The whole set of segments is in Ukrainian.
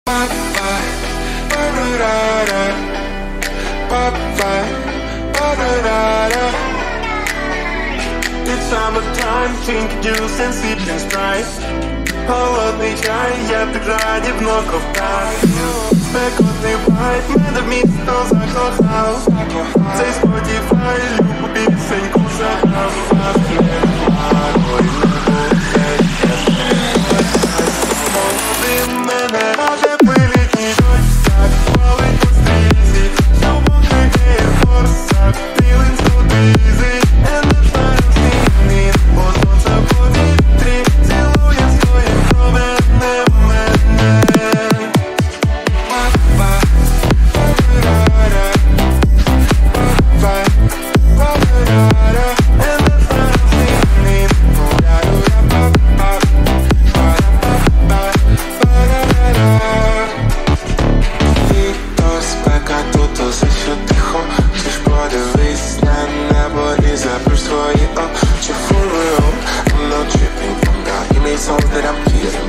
It's summertime, think juice sleeping Sprite. Холодний чай, я під радів, но ковтаю. Спекотний вайб, мене в місто закохав. Цей Spotify, любу пісеньку заграв. Пахне хмарою, молодим мене, а де літній дощ. Так палить по стрізі, любовний Air Force. Так, feeling so dizzy, and the time's leaning. Ото це в повітрі, цілує своїм променем мене.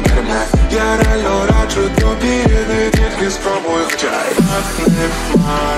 Я реально раджу тобі, не тільки спробуй, хоча й пахне хмар.